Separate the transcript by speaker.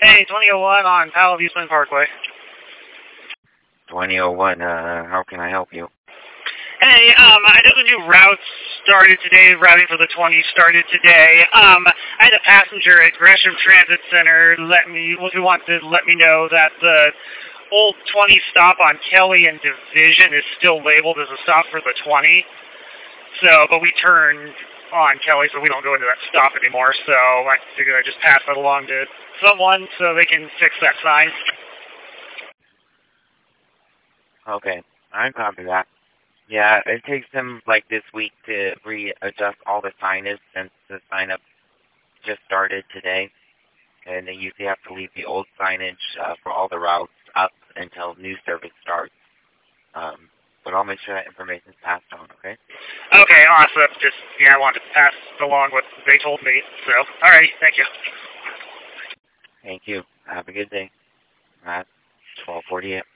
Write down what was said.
Speaker 1: Hey, 2001 on Powell Viewsman Parkway.
Speaker 2: 2001, how can I help you?
Speaker 1: Hey, I know the new route started today, routing for the 20 started today. I had a passenger at Gresham Transit Center who wanted to let me know that the old 20 stop on Kelly and Division is still labeled as a stop for the 20. But we turn on Kelly, so we don't go into that stop anymore, so I figured I'd just pass that along to someone so they can fix that sign.
Speaker 2: Okay, I copy that. Yeah, it takes them like this week to readjust all the signage since the sign-up just started today. And they usually have to leave the old signage for all the routes up until new service starts. But I'll make sure that information is passed on, okay?
Speaker 1: Okay, awesome. I wanted to pass along what they told me. So, alright, thank you.
Speaker 2: Thank you. Have a good day. At 12:48.